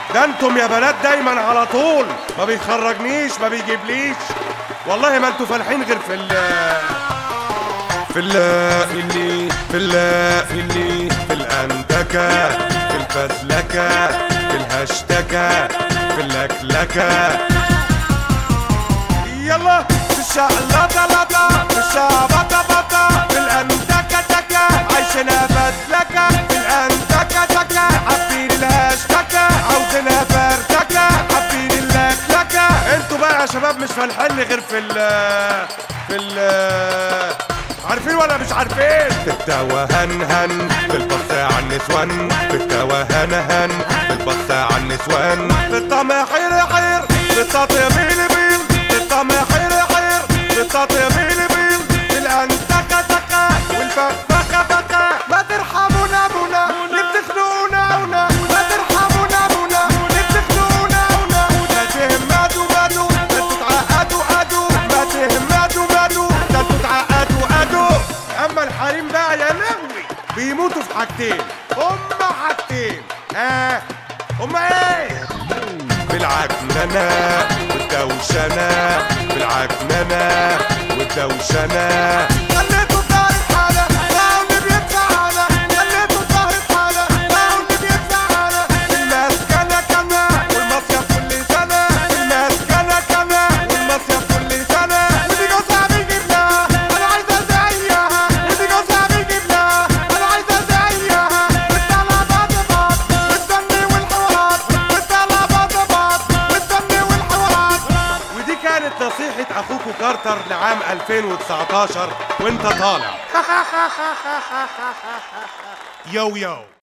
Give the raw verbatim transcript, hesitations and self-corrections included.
ده انتم يا بنات دايما على طول ما بيخرجنيش ما بيجيبليش، والله ما انتوا فالحين غير في ال في ال في ال في ال في ال في الأندكة، في الفزلكة، في الهشتكة، في اللكلكة. يلا في الشقلطة لطة، في الشعبطة بطة، في الأندكة تكة، عايشينها فزلكة، في الأندكة تكة، حابين الهشتكة، عاوزينها فردكة، حابين اللكلكة. انتوا بقى يا شباب مش فالحين غير في ال في ال عارفين ولا مش عارفين؟ في التوهان هن، في البص على النسوان، في التوهان هن، في البص على النسوان، في الطمع حير حير، في التطيب بيل بيل، في الطمع حير حير، في التطيب بيل بيل، في الأنتكة تكة والفخفخة فكة. ما ترحمونا ابونا اللي بتخنقونا ونا، ما ترحمونا ابونا اللي بتخنقونا ونا. ما تهمدوا مدوا ده انتوا تعقدوا قدوا، ما تهمدوا مدوا ده انتوا تعقدوا قدوا. اما الحريم بقى يا لهوي بيموتوا في حاجتين، هما حاجتين. ها هما ايه؟ بالعكننة والدوشنة، بالعكننة والدوشنة. خليتوا ظهر حالة بقوا اللي بيدفعنا، خليتوا ظهر حالة بقوا اللي بيدفعنا. المسكنة كنا والمصيف كل سنة، المسكنة كنا والمصيف كل سنة. ودي جوزها بيجيب لها أنا عايزة زيها، ودي جوزها بيجيب لها أنا عايزة زيها. بتطلع بعض بعض والدم والحوارات، بتطلع بعض بعض والدم والحوارات. ودي كانت نصيحة أخوكوا كارتر لعام ألفين وتسعتاشر وانت طالع. يو يو